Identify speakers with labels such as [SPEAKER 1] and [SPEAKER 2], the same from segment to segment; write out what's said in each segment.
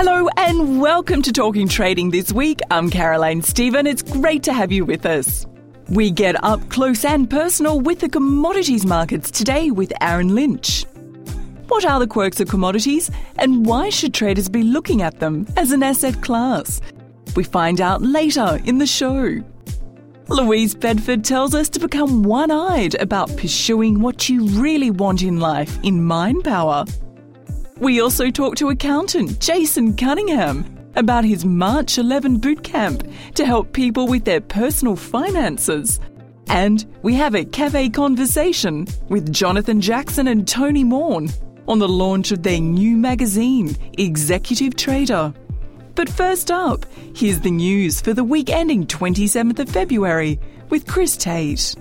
[SPEAKER 1] Hello and welcome to Talking Trading this week. I'm Caroline Stephen. It's great to have you with us. We get up close and personal with the commodities markets today with Aaron Lynch. What are the quirks of commodities and why should traders be looking at them as an asset class? We find out later in the show. Louise Bedford tells us to become one-eyed about pursuing what you really want in life in mind power. We also talk to accountant Jason Cunningham about his March 11 bootcamp to help people with their personal finances. And we have a cafe conversation with Jonathan Jackson and Tony Morn on the launch of their new magazine, Executive Trader. But first up, here's the news for the week ending 27th of February with Chris Tate.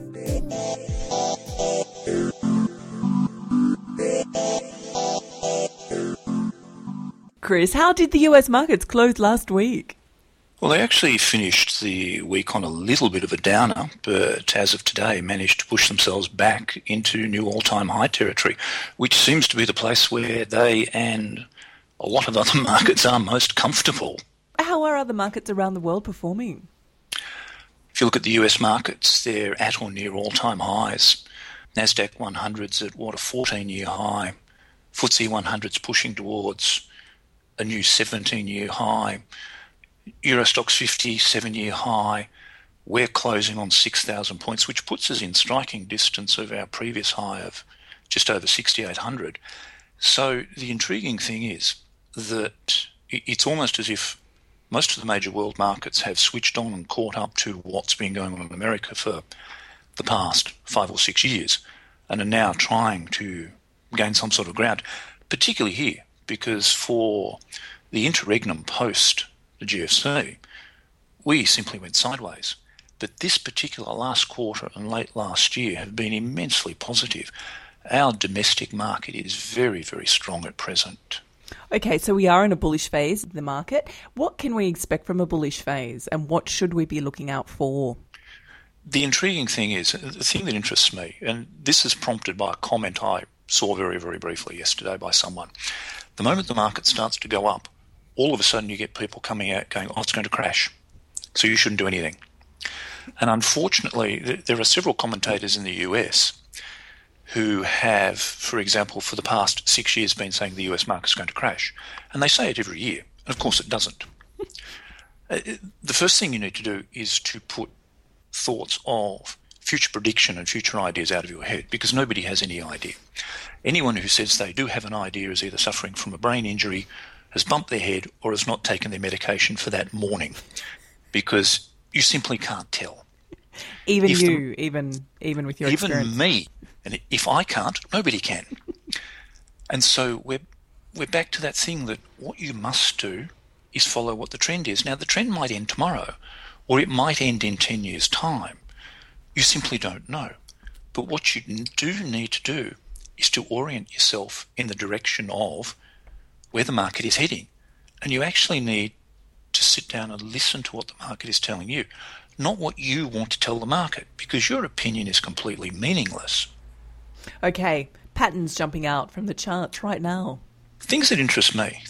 [SPEAKER 1] Chris, how did the US markets close last week?
[SPEAKER 2] Well, they actually finished the week on a little bit of a downer, but as of today managed to push themselves back into new all-time high territory, which seems to be the place where they and a lot of other markets are most comfortable.
[SPEAKER 1] How are other markets around the world performing?
[SPEAKER 2] If you look at the US markets, they're at or near all-time highs. Nasdaq 100's at, a 14-year high. FTSE 100's pushing towards a new 17-year high. Euro Stoxx 50, 7-year high. We're closing on 6,000 points, which puts us in striking distance of our previous high of just over 6,800. So the intriguing thing is that it's almost as if most of the major world markets have switched on and caught up to what's been going on in America for the past 5 or 6 years and are now trying to gain some sort of ground, particularly here, because for the interregnum post the GFC, we simply went sideways. But this particular last quarter and late last year have been immensely positive. Our domestic market is very, very strong at present.
[SPEAKER 1] Okay, so we are in a bullish phase of the market. What can we expect from a bullish phase and what should we be looking out for?
[SPEAKER 2] The intriguing thing is, the thing that interests me, and this is prompted by a comment I saw very, very briefly yesterday by someone. The moment the market starts to go up, all of a sudden you get people coming out going, it's going to crash, so you shouldn't do anything. And unfortunately, there are several commentators in the US who have, for example, for the past 6 years been saying the US market's going to crash. And they say it every year. And of course it doesn't. The first thing you need to do is to put thoughts of future prediction and future ideas out of your head, because nobody has any idea. Anyone who says they do have an idea is either suffering from a brain injury, has bumped their head, or has not taken their medication for that morning, because you simply can't tell.
[SPEAKER 1] Even with your experience.
[SPEAKER 2] Even me. And if I can't, nobody can. And so we're back to that thing that what you must do is follow what the trend is. Now, the trend might end tomorrow, or it might end in 10 years' time. You simply don't know. But what you do need to do is to orient yourself in the direction of where the market is heading. And you actually need to sit down and listen to what the market is telling you, not what you want to tell the market, because your opinion is completely meaningless.
[SPEAKER 1] Okay, patterns jumping out from the charts right now.
[SPEAKER 2] Things that interest me.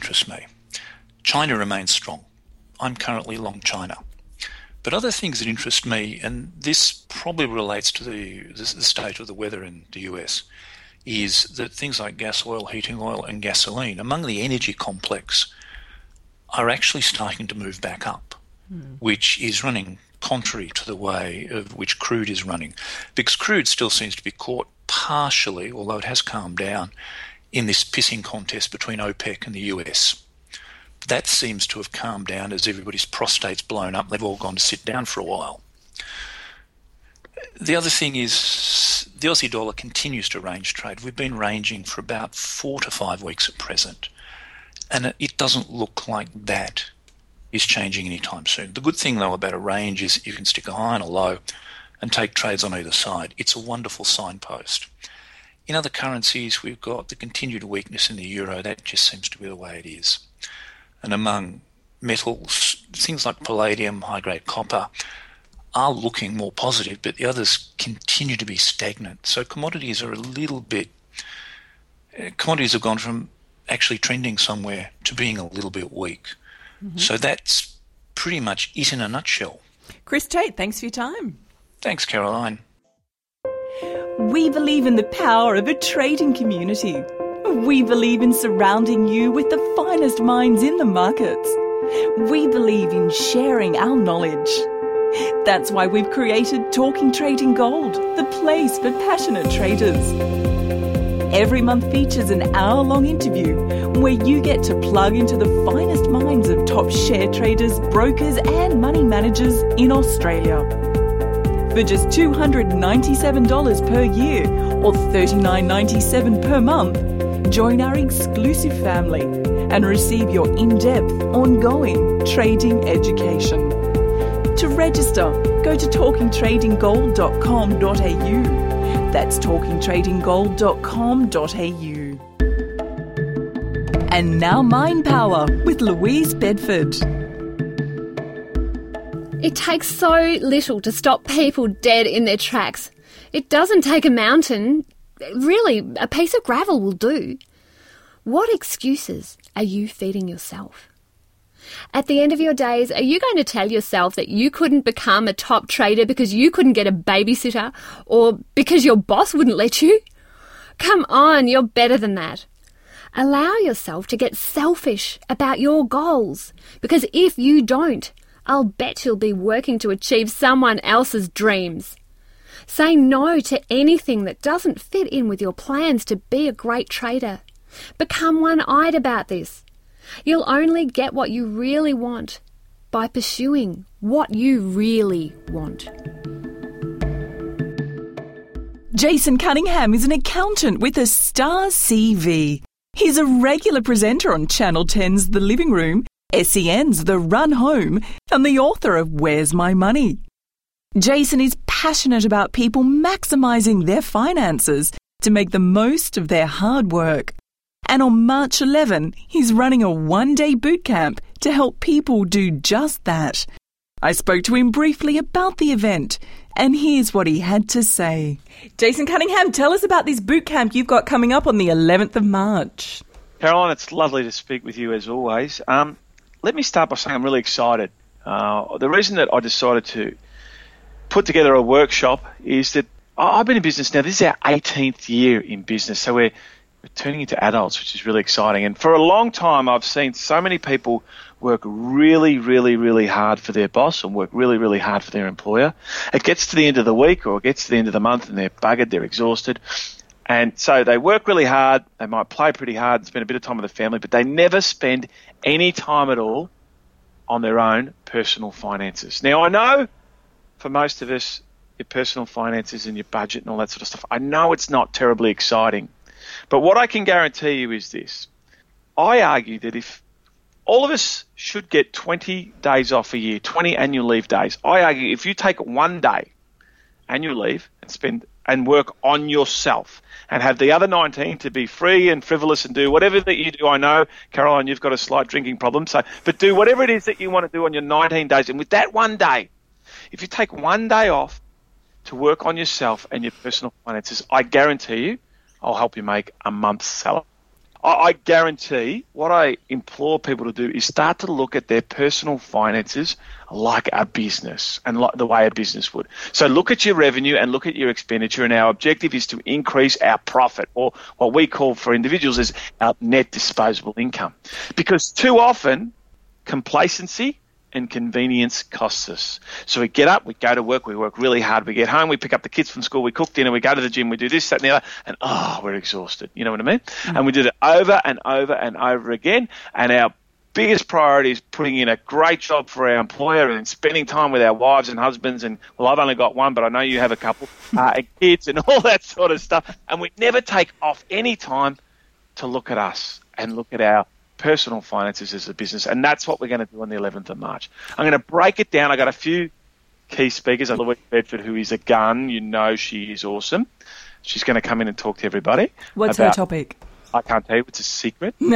[SPEAKER 2] China remains strong. I'm currently long China. But other things that interest me, and this probably relates to the state of the weather in the US, is that things like gas oil, heating oil and gasoline among the energy complex are actually starting to move back up, which is running contrary to the way of which crude is running, because crude still seems to be caught partially, although it has calmed down, in this pissing contest between OPEC and the US. That seems to have calmed down as everybody's prostate's blown up. They've all gone to sit down for a while. The other thing is the Aussie dollar continues to range trade. We've been ranging for about 4 to 5 weeks at present, and it doesn't look like that is changing anytime soon. The good thing, though, about a range is you can stick a high and a low and take trades on either side. It's a wonderful signpost. In other currencies, we've got the continued weakness in the euro. That just seems to be the way it is. And among metals, things like palladium, high-grade copper are looking more positive, but the others continue to be stagnant. So commodities are a little bit... Commodities have gone from actually trending somewhere to being a little bit weak. So that's pretty much it in a nutshell.
[SPEAKER 1] Chris Tate, thanks for your time.
[SPEAKER 2] Thanks, Caroline.
[SPEAKER 1] We believe in the power of a trading community. We believe in surrounding you with the finest minds in the markets. We believe in sharing our knowledge. That's why we've created Talking Trading Gold, the place for passionate traders. Every month features an hour-long interview where you get to plug into the finest minds of top share traders, brokers and money managers in Australia. For just $297 per year or $39.97 per month, join our exclusive family and receive your in-depth, ongoing trading education. To register, go to talkingtradinggold.com.au. That's talkingtradinggold.com.au. And now Mind Power with Louise Bedford.
[SPEAKER 3] It takes so little to stop people dead in their tracks. It doesn't take a mountain. Really, a piece of gravel will do. What excuses are you feeding yourself? At the end of your days, are you going to tell yourself that you couldn't become a top trader because you couldn't get a babysitter or because your boss wouldn't let you? Come on, you're better than that. Allow yourself to get selfish about your goals, because if you don't, I'll bet you'll be working to achieve someone else's dreams. Say no to anything that doesn't fit in with your plans to be a great trader. Become one-eyed about this. You'll only get what you really want by pursuing what you really want.
[SPEAKER 1] Jason Cunningham is an accountant with a star CV. He's a regular presenter on Channel 10's The Living Room, SEN's The Run Home, and the author of Where's My Money? Jason is passionate about people maximising their finances to make the most of their hard work. And on March 11, he's running a one-day boot camp to help people do just that. I spoke to him briefly about the event, and here's what he had to say. Jason Cunningham, tell us about this boot camp you've got coming up on the 11th of March.
[SPEAKER 4] Caroline, it's lovely to speak with you as always. Let me start by saying I'm really excited. The reason that I decided to put together a workshop is that I've been in business now. This is our 18th year in business, so we're turning into adults, which is really exciting. And for a long time, I've seen so many people work really, really, really hard for their boss and work really, really hard for their employer. It gets to the end of the week or it gets to the end of the month and they're buggered, they're exhausted. And so they work really hard, they might play pretty hard and spend a bit of time with the family, but they never spend any time at all on their own personal finances. Now, I know for most of us, your personal finances and your budget and all that sort of stuff, I know it's not terribly exciting. But what I can guarantee you is this. I argue that if all of us should get 20 days off a year, 20 annual leave days, I argue if you take one day annual leave and spend and work on yourself and have the other 19 to be free and frivolous and do whatever that you do. I know, Caroline, you've got a slight drinking problem, but do whatever it is that you want to do on your 19 days. And with that one day, if you take one day off to work on yourself and your personal finances, I guarantee you, I'll help you make a month's salary. I guarantee what I implore people to do is start to look at their personal finances like a business and like the way a business would. So look at your revenue and look at your expenditure, and our objective is to increase our profit, or what we call for individuals is our net disposable income. Because too often, complacency and convenience costs us. So we get up, we go to work, we work really hard, we get home, we pick up the kids from school, we cook dinner, we go to the gym, we do this, that and the other, and we're exhausted. You know what I mean? Mm-hmm. And we do it over and over and over again, and our biggest priority is putting in a great job for our employer and spending time with our wives and husbands, and, well, I've only got one, but I know you have a couple, and kids and all that sort of stuff, and we never take off any time to look at us and look at our personal finances as a business, and that's what we're going to do on the 11th of March. I'm going to break it down. I got a few key speakers. Louise Bedford, who is a gun. You know she is awesome. She's going to come in and talk to everybody.
[SPEAKER 1] What's her topic?
[SPEAKER 4] I can't tell you. It's a secret.
[SPEAKER 1] No,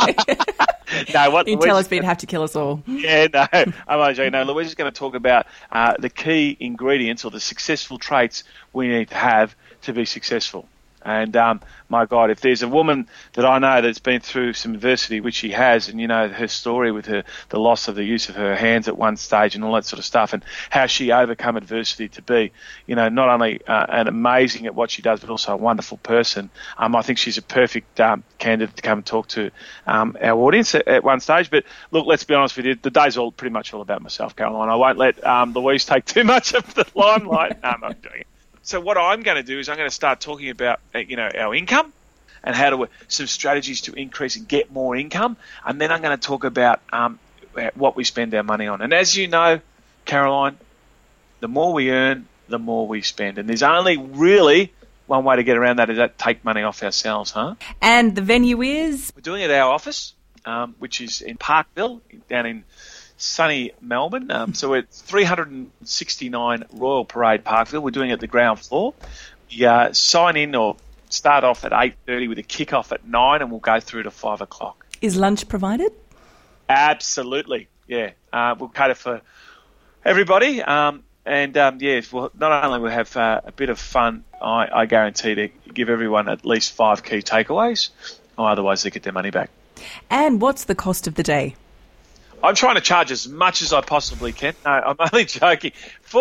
[SPEAKER 4] what
[SPEAKER 1] you tell us, but you'd have to kill us all.
[SPEAKER 4] Yeah, no, I'm only joking. No, Louise is going to talk about the key ingredients or the successful traits we need to have to be successful. And my God, if there's a woman that I know that's been through some adversity, which she has, and her story with the loss of the use of her hands at one stage and all that sort of stuff, and how she overcome adversity to be, not only an amazing at what she does, but also a wonderful person. I think she's a perfect candidate to come and talk to our audience at one stage. But look, let's be honest with you, the day's pretty much all about myself, Caroline. I won't let Louise take too much of the limelight. No, I'm not doing it. So what I'm going to do is I'm going to start talking about, our income and some strategies to increase and get more income. And then I'm going to talk about what we spend our money on. And as you know, Caroline, the more we earn, the more we spend. And there's only really one way to get around that, is that take money off ourselves, huh?
[SPEAKER 1] And the venue is?
[SPEAKER 4] We're doing it at our office, which is in Parkville, down in sunny Melbourne. So it's 369 Royal Parade Parkville. We're doing it at the ground floor. You sign in or start off at 8:30 with a kick-off at 9, and we'll go through to 5 o'clock.
[SPEAKER 1] Is lunch provided?
[SPEAKER 4] Absolutely, yeah. We'll cater for everybody. Yes, well, not only we'll have a bit of fun, I guarantee to give everyone at least 5 key takeaways, or otherwise they get their money back.
[SPEAKER 1] And what's the cost of the day?
[SPEAKER 4] I'm trying to charge as much as I possibly can. No, I'm only joking.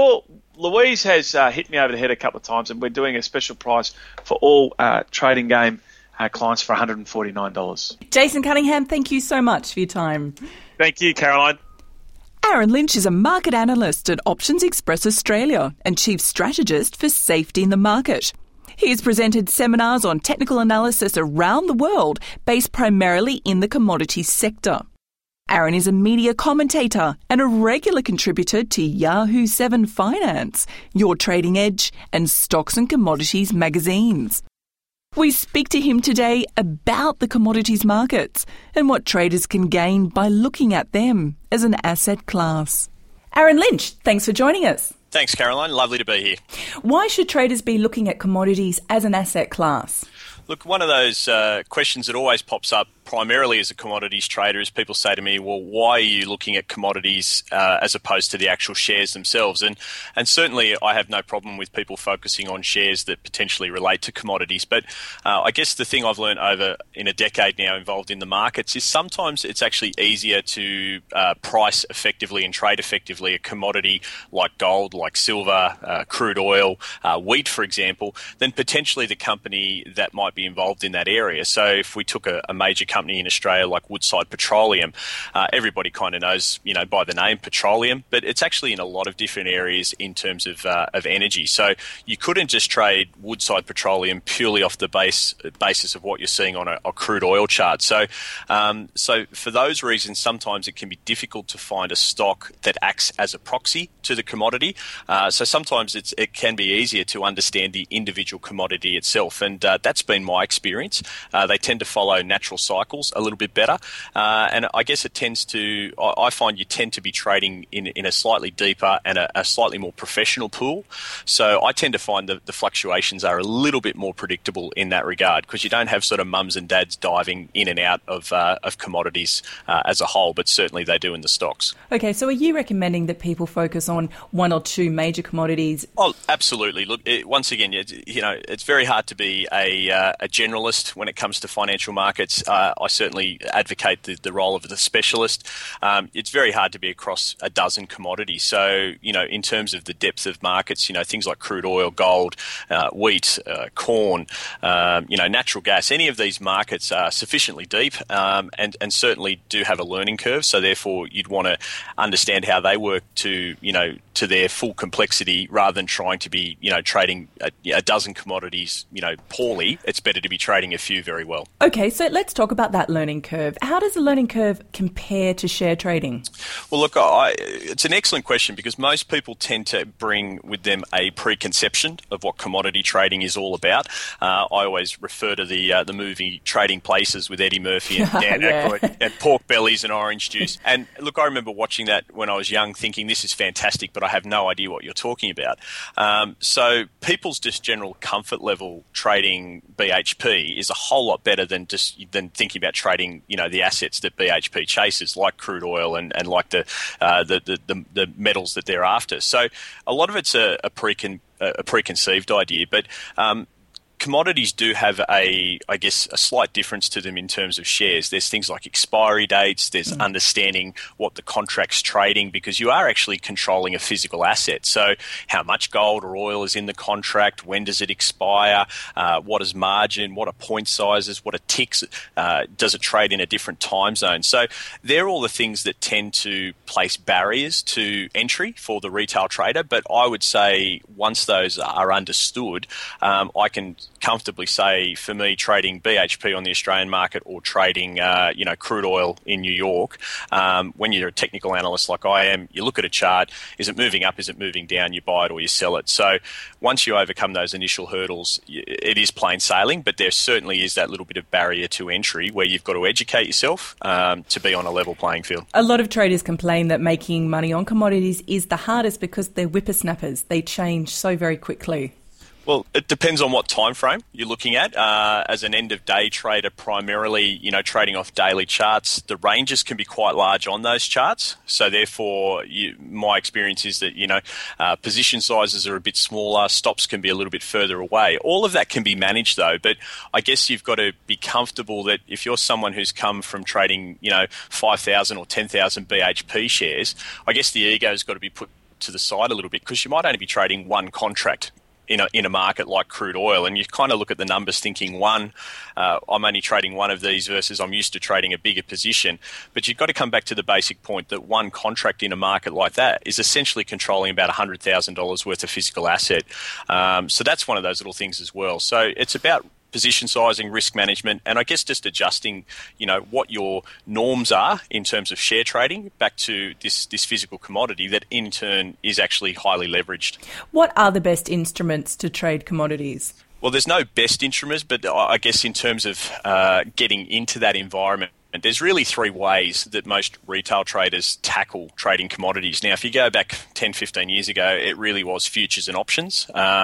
[SPEAKER 4] Louise has hit me over the head a couple of times, and we're doing a special price for all trading game clients for $149.
[SPEAKER 1] Jason Cunningham, thank you so much for your time.
[SPEAKER 4] Thank you, Caroline.
[SPEAKER 1] Aaron Lynch is a market analyst at Options Express Australia and chief strategist for safety in the market. He has presented seminars on technical analysis around the world, based primarily in the commodities sector. Aaron is a media commentator and a regular contributor to Yahoo 7 Finance, Your Trading Edge, and Stocks and Commodities magazines. We speak to him today about the commodities markets and what traders can gain by looking at them as an asset class. Aaron Lynch, thanks for joining us.
[SPEAKER 5] Thanks, Caroline. Lovely to be here.
[SPEAKER 1] Why should traders be looking at commodities as an asset class?
[SPEAKER 5] Look, one of those questions that always pops up primarily as a commodities trader is people say to me, well, why are you looking at commodities as opposed to the actual shares themselves? And certainly I have no problem with people focusing on shares that potentially relate to commodities. But I guess the thing I've learned over in a decade now involved in the markets is sometimes it's actually easier to price effectively and trade effectively a commodity like gold, like silver, crude oil, wheat, for example, than potentially the company that might be involved in that area. So if we took a major company in Australia like Woodside Petroleum, everybody kind of knows, by the name petroleum, but it's actually in a lot of different areas in terms of energy. So you couldn't just trade Woodside Petroleum purely off the basis of what you're seeing on a crude oil chart. So for those reasons, sometimes it can be difficult to find a stock that acts as a proxy to the commodity. So sometimes it can be easier to understand the individual commodity itself, and that's been my experience. They tend to follow natural cycles a little bit better, and I guess I find you tend to be trading in a slightly deeper and a slightly more professional pool. So I tend to find the fluctuations are a little bit more predictable in that regard, because you don't have sort of mums and dads diving in and out of commodities as a whole, but certainly they do in the stocks.
[SPEAKER 1] Okay, so are you recommending that people focus on one or two major commodities?
[SPEAKER 5] Oh, absolutely. Look, once again, it's very hard to be a generalist when it comes to financial markets. I certainly advocate the role of the specialist. It's very hard to be across a dozen commodities. So, in terms of the depth of markets, things like crude oil, gold, wheat, corn, natural gas, any of these markets are sufficiently deep and certainly do have a learning curve. So therefore, you'd want to understand how they work to their full complexity rather than trying to be, trading a dozen commodities, poorly. It's better to be trading a few very well.
[SPEAKER 1] Okay, so let's talk about that learning curve. How does the learning curve compare to share trading?
[SPEAKER 5] Well, look, it's an excellent question, because most people tend to bring with them a preconception of what commodity trading is all about. I always refer to the movie Trading Places with Eddie Murphy and Dan Aykroyd, and pork bellies and orange juice. And look, I remember watching that when I was young, thinking this is fantastic, but I have no idea what you're talking about. So people's just general comfort level trading BHP is a whole lot better than thinking about trading, the assets that BHP chases, like crude oil and like the metals that they're after. So a lot of it's a preconceived idea, but commodities do have a slight difference to them in terms of shares. There's things like expiry dates, there's understanding what the contract's trading, because you are actually controlling a physical asset. So how much gold or oil is in the contract, when does it expire, what is margin, what are point sizes, what are ticks, does it trade in a different time zone? So they're all the things that tend to place barriers to entry for the retail trader. But I would say once those are understood, I can comfortably say, for me, trading BHP on the Australian market or trading crude oil in New York, when you're a technical analyst like I am, you look at a chart, is it moving up, is it moving down, you buy it or you sell it. So once you overcome those initial hurdles, it is plain sailing, but there certainly is that little bit of barrier to entry where you've got to educate yourself to be on a level playing field.
[SPEAKER 1] A lot of traders complain that making money on commodities is the hardest because they're whippersnappers. They change so very quickly.
[SPEAKER 5] Well, it depends on what time frame you're looking at. As an end-of-day trader, primarily, trading off daily charts, the ranges can be quite large on those charts. So, therefore, my experience is that, position sizes are a bit smaller, stops can be a little bit further away. All of that can be managed, though. But I guess you've got to be comfortable that if you're someone who's come from trading, 5,000 or 10,000 BHP shares, I guess the ego's got to be put to the side a little bit, because you might only be trading one contract in a market like crude oil, and you kind of look at the numbers thinking, I'm only trading one of these versus I'm used to trading a bigger position. But you've got to come back to the basic point that one contract in a market like that is essentially controlling about $100,000 worth of physical asset. So that's one of those little things as well. So it's about position sizing, risk management, and I guess just adjusting, what your norms are in terms of share trading back to this physical commodity that in turn is actually highly leveraged.
[SPEAKER 1] What are the best instruments to trade commodities?
[SPEAKER 5] Well, there's no best instruments, but I guess in terms of getting into that environment, and there's really three ways that most retail traders tackle trading commodities. Now, if you go back 10, 15 years ago, it really was futures and options.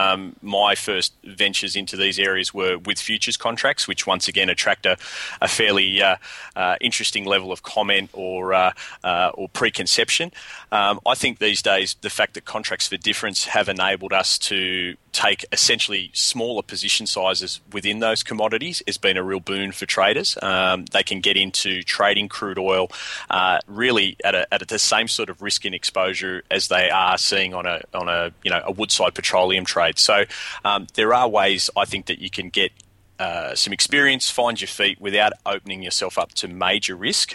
[SPEAKER 5] My first ventures into these areas were with futures contracts, which once again attract a fairly interesting level of comment or preconception. I think these days the fact that contracts for difference have enabled us to take essentially smaller position sizes within those commodities has been a real boon for traders. They can get into trading crude oil really at the same sort of risk and exposure as they are seeing on a Woodside Petroleum trade. So there are ways I think that you can get some experience, find your feet without opening yourself up to major risk,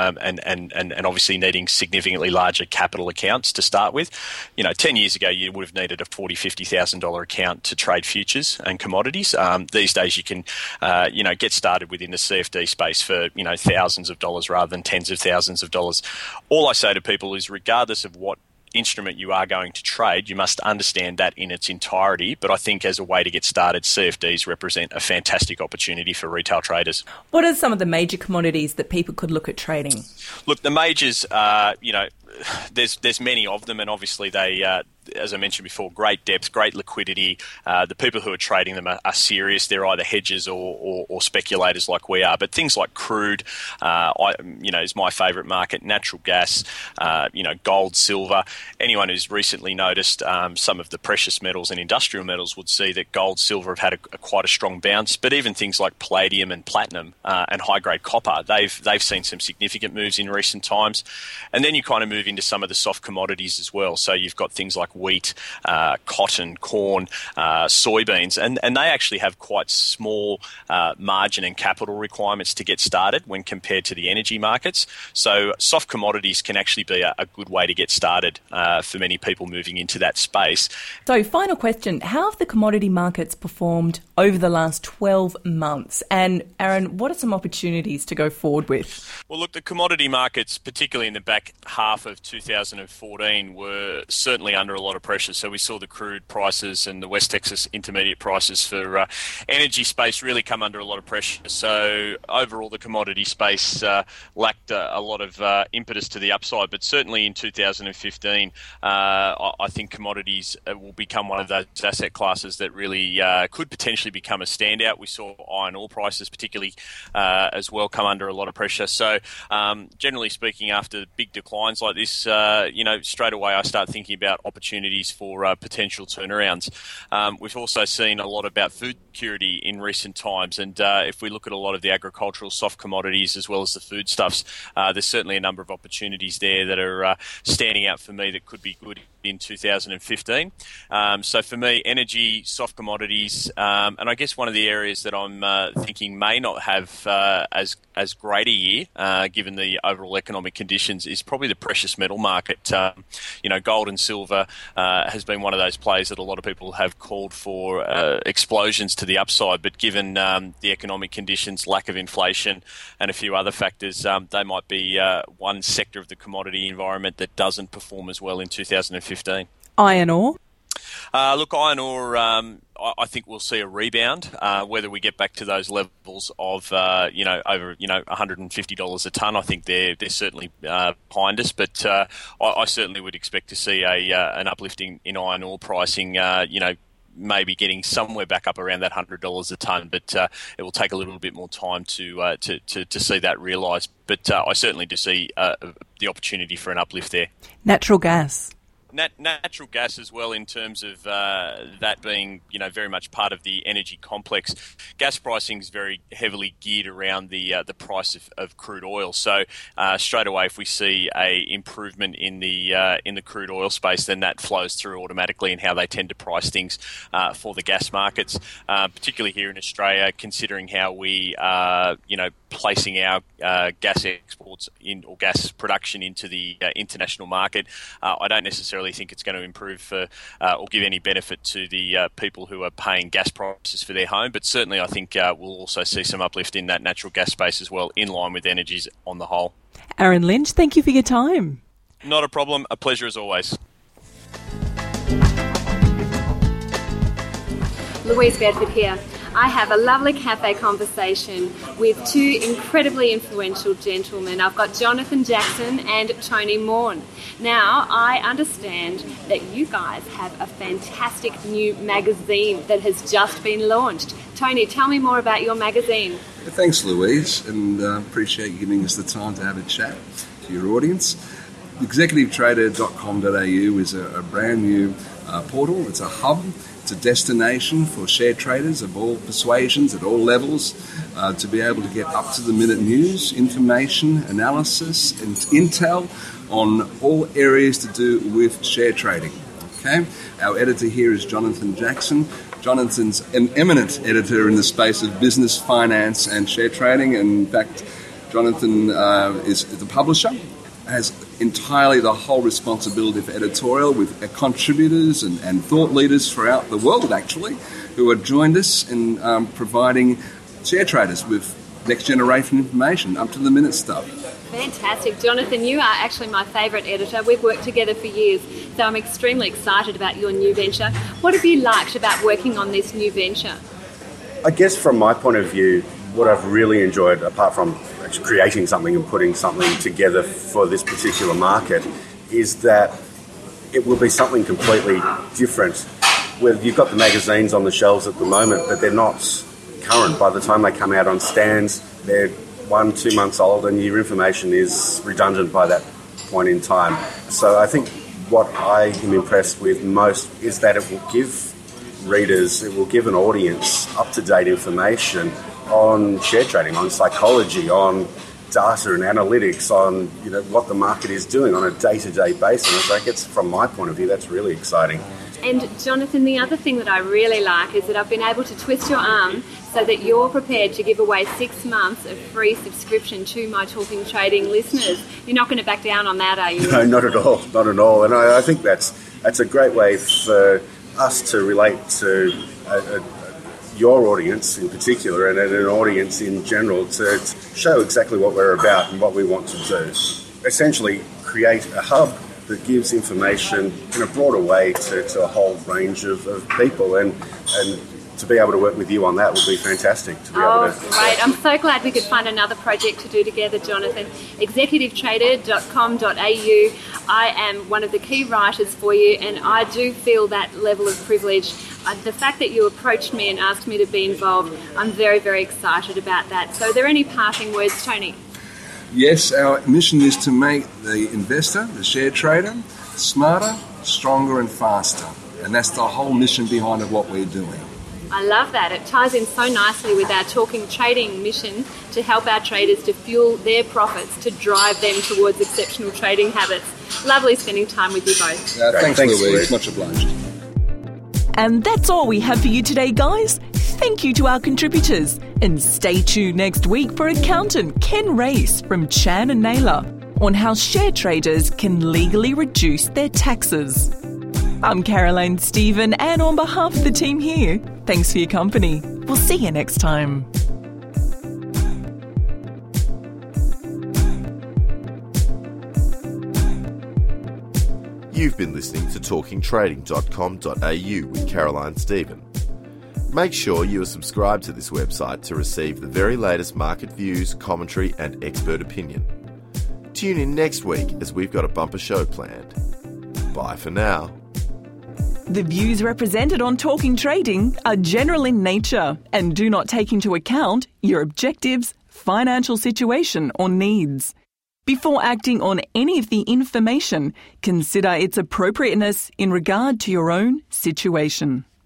[SPEAKER 5] and obviously needing significantly larger capital accounts to start with. 10 years ago you would have needed a $40,000, $50,000 account to trade futures and commodities. These days you can, get started within the CFD space for thousands of dollars rather than tens of thousands of dollars. All I say to people is, regardless of what instrument you are going to trade, you must understand that in its entirety. But I think as a way to get started, CFDs represent a fantastic opportunity for retail traders.
[SPEAKER 1] What are some of the major commodities that people could look at trading?
[SPEAKER 5] Look, the majors, there's many of them, and obviously they, as I mentioned before, great depth, great liquidity. The people who are trading them are serious. They're either hedgers or speculators like we are. But things like crude, is my favourite market. Natural gas, gold, silver. Anyone who's recently noticed some of the precious metals and industrial metals would see that gold, silver have had quite a strong bounce. But even things like palladium and platinum and high-grade copper, they've seen some significant moves in recent times. And then you kind of move into some of the soft commodities as well. So you've got things like wheat, cotton, corn, soybeans, and they actually have quite small margin and capital requirements to get started when compared to the energy markets. So soft commodities can actually be a good way to get started for many people moving into that space.
[SPEAKER 1] So final question, how have the commodity markets performed over the last 12 months? And Aaron, what are some opportunities to go forward with?
[SPEAKER 5] Well, look, the commodity markets, particularly in the back half of 2014, were certainly under a lot of pressure. So we saw the crude prices and the West Texas intermediate prices for energy space really come under a lot of pressure. So overall, the commodity space lacked a lot of impetus to the upside. But certainly in 2015, I think commodities will become one of those asset classes that really could potentially become a standout. We saw iron ore prices particularly as well come under a lot of pressure. So generally speaking, after big declines like this, straight away I start thinking about opportunities for potential turnarounds. We've also seen a lot about food security in recent times, and if we look at a lot of the agricultural soft commodities as well as the foodstuffs, there's certainly a number of opportunities there that are standing out for me that could be good in 2015. So for me, energy, soft commodities, and I guess one of the areas that I'm thinking may not have as great a year, given the overall economic conditions, is probably the precious metal market. Gold and silver has been one of those plays that a lot of people have called for explosions to the upside, but given the economic conditions, lack of inflation, and a few other factors, they might be one sector of the commodity environment that doesn't perform as well in 2015.
[SPEAKER 1] Iron ore?
[SPEAKER 5] Look, iron ore, I think we'll see a rebound. Whether we get back to those levels of, over $150 a tonne, I think they're certainly behind us. But I certainly would expect to see an uplifting in iron ore pricing. Maybe getting somewhere back up around that $100 a tonne, but it will take a little bit more time to see that realised. But I certainly do see the opportunity for an uplift there.
[SPEAKER 1] Natural gas.
[SPEAKER 5] Natural gas as well, in terms of that being, very much part of the energy complex. Gas pricing is very heavily geared around the price of crude oil. So straight away, if we see a improvement in the crude oil space, then that flows through automatically in how they tend to price things for the gas markets, particularly here in Australia, considering how we are, placing our gas exports or gas production into the international market. I don't necessarily think it's going to improve or give any benefit to the people who are paying gas prices for their home, but certainly I think we'll also see some uplift in that natural gas space as well, in line with energies on the whole.
[SPEAKER 1] Aaron Lynch, thank you for your time.
[SPEAKER 5] Not a problem. A pleasure as always.
[SPEAKER 3] Louise Bedford here. I have a lovely cafe conversation with two incredibly influential gentlemen. I've got Jonathan Jackson and Tony Morn. Now, I understand that you guys have a fantastic new magazine that has just been launched. Tony, tell me more about your magazine.
[SPEAKER 6] Thanks, Louise, and appreciate you giving us the time to have a chat to your audience. ExecutiveTrader.com.au is a brand new portal. It's a hub. It's a destination for share traders of all persuasions at all levels to be able to get up-to-the-minute news, information, analysis, and intel on all areas to do with share trading. Okay, our editor here is Jonathan Jackson. Jonathan's an eminent editor in the space of business, finance, and share trading. And in fact, Jonathan is the publisher, has entirely the whole responsibility for editorial, with contributors and thought leaders throughout the world, actually, who have joined us in providing share traders with next generation information, up-to-the-minute stuff.
[SPEAKER 3] Fantastic. Jonathan, you are actually my favourite editor. We've worked together for years, so I'm extremely excited about your new venture. What have you liked about working on this new venture?
[SPEAKER 7] I guess from my point of view, what I've really enjoyed, apart from creating something and putting something together for this particular market, is that it will be something completely different. Where you've got the magazines on the shelves at the moment, but they're not current. By the time they come out on stands, they're 1-2 months old, and your information is redundant by that point in time. So I think what I am impressed with most is that it will give readers, it will give an audience up-to-date information on share trading, on psychology, on data and analytics, on what the market is doing on a day-to-day basis. I think it's, from my point of view, that's really exciting.
[SPEAKER 3] And Jonathan, the other thing that I really like is that I've been able to twist your arm so that you're prepared to give away 6 months of free subscription to my Talking Trading listeners. You're not going to back down on that, are you?
[SPEAKER 7] No, not at all, not at all. And I think that's a great way for us to relate to your audience in particular, and an audience in general, to show exactly what we're about and what we want to do. Essentially, create a hub that gives information in a broader way to a whole range of people, and to be able to work with you on that would be fantastic.
[SPEAKER 3] Great. I'm so glad we could find another project to do together, Jonathan. ExecutiveTrader.com.au. I am one of the key writers for you, and I do feel that level of privilege. The fact that you approached me and asked me to be involved, I'm very, very excited about that. So are there any parting words, Tony?
[SPEAKER 6] Yes, our mission is to make the investor, the share trader, smarter, stronger and faster. And that's the whole mission behind of what we're doing.
[SPEAKER 3] I love that. It ties in so nicely with our Talking Trading mission to help our traders to fuel their profits, to drive them towards exceptional trading habits. Lovely spending time with you both.
[SPEAKER 6] Thanks, Louise. Much obliged.
[SPEAKER 1] And that's all we have for you today, guys. Thank you to our contributors. And stay tuned next week for accountant Ken Race from Chan and Naylor on how share traders can legally reduce their taxes. I'm Caroline Stephen, and on behalf of the team here, thanks for your company. We'll see you next time.
[SPEAKER 8] You've been listening to talkingtrading.com.au with Caroline Stephen. Make sure you are subscribed to this website to receive the very latest market views, commentary and expert opinion. Tune in next week as we've got a bumper show planned. Bye for now.
[SPEAKER 1] The views represented on Talking Trading are general in nature and do not take into account your objectives, financial situation or needs. Before acting on any of the information, consider its appropriateness in regard to your own situation.